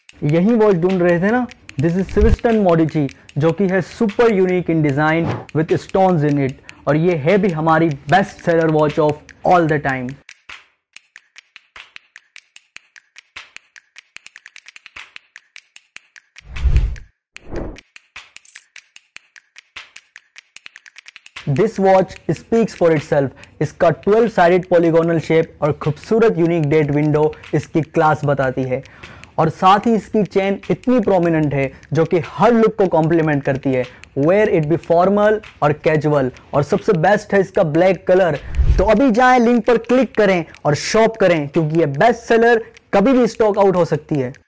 यही वॉच ढूंढ रहे थे ना? दिस इज सिविस्टन मॉडिची, जो कि है super unique in design with stones in it, और ये है भी हमारी best seller watch of all the time. This watch speaks for itself. इसका 12 साइडेड पॉलीगोनल शेप और खूबसूरत यूनिक डेट विंडो इसकी क्लास बताती है, और साथ ही इसकी चेन इतनी प्रोमिनेंट है जो कि हर लुक को कॉम्प्लीमेंट करती है, वेयर इट बी फॉर्मल और कैजुअल। और सबसे बेस्ट है इसका ब्लैक कलर। तो अभी जाएं, लिंक पर क्लिक करें और शॉप करें, क्योंकि ये बेस्ट सेलर कभी भी स्टॉक आउट हो सकती है।